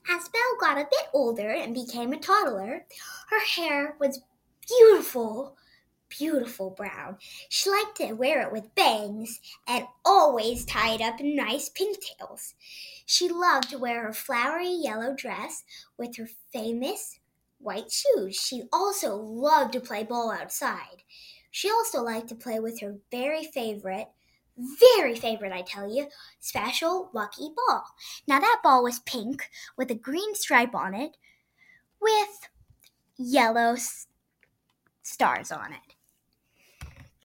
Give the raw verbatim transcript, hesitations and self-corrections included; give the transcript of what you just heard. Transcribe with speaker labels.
Speaker 1: As Belle got a bit older and became a toddler, her hair was beautiful, beautiful brown. She liked to wear it with bangs and always tied up in nice pigtails. She loved to wear her flowery yellow dress with her famous white shoes. She also loved to play ball outside. She also liked to play with her very favorite, very favorite, I tell you, special lucky ball. Now that ball was pink with a green stripe on it with yellow s- stars on it.